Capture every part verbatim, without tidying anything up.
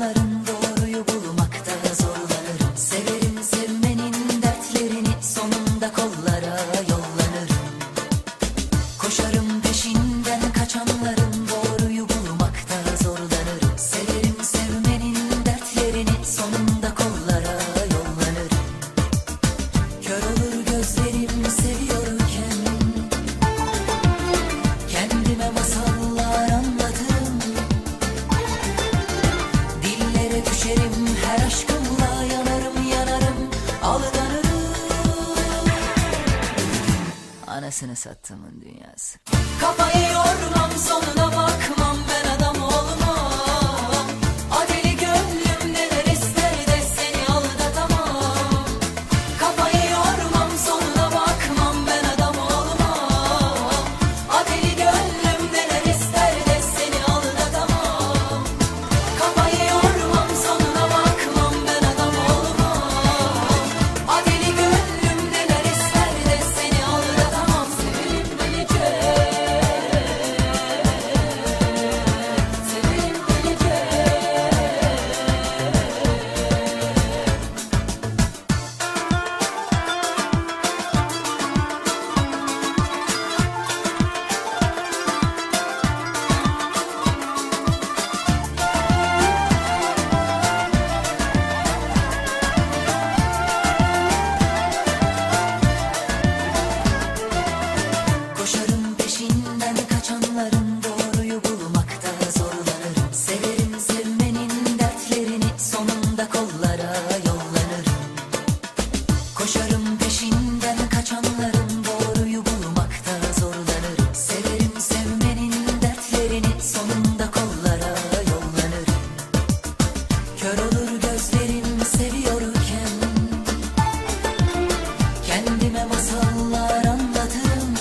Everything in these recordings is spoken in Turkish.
kaçanların doğruyu bulmakta zorlanırım. Severim sevmenin dertlerini, sonunda kollara yollanırım. Koşarım peşinden kaçanların doğruyu bulmakta zorlanırım. Severim sevmenin dertlerini, sonunda kollara yollanırım. Kör olur gözlerim seviyorken, kendime masallar anlatırım. Dillere düşerim, her aşkımla yanarım yanarım, aldanırım. Anasını sattımın dünyası. Kafayı yormam, sonuna bakmam, ben adam olmam. Adeli gönlüm neler ister de seni aldatamam. Kafayı yormam, sonuna bakmam, ben adam olmam. Adeli gönlüm neler ister de seni aldatamam. Kafayı yormam, sonuna bakmam, ben adam olmam. Adeli gönlüm neler ister de seni aldatamam. Severim delice, severim delice. Koşarım peşinden kaçanların doğruyu bulmakta zorlanırım. Severim sevmenin dertlerini, sonunda kollara yollanırım. Koşarım peşinden kaçanların doğruyu bulmakta zorlanırım. Severim sevmenin dertlerini, sonunda kollara yollanırım. Kör olur gözlerim seviyorken, kendime masallar anlatırım.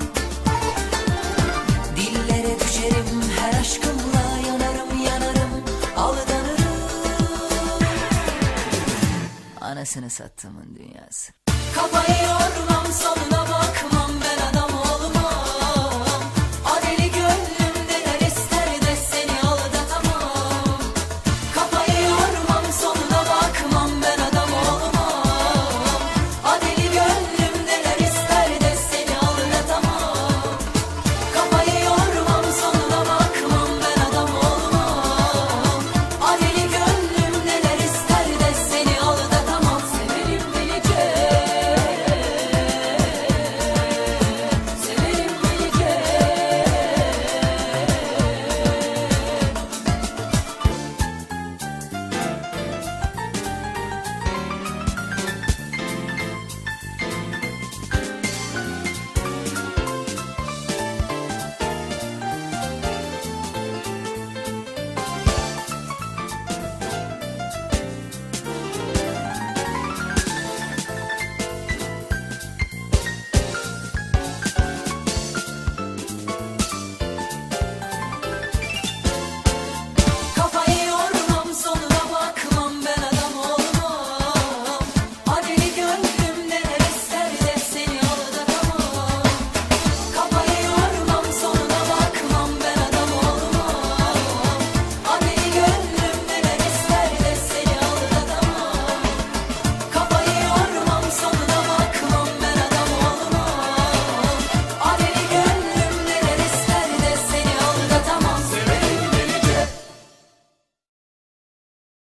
Dillere düşerim, her aşkımla yanarım yanarım, aldanırım. Anasını sattımın dünyası. Kafayı yormam, sonuna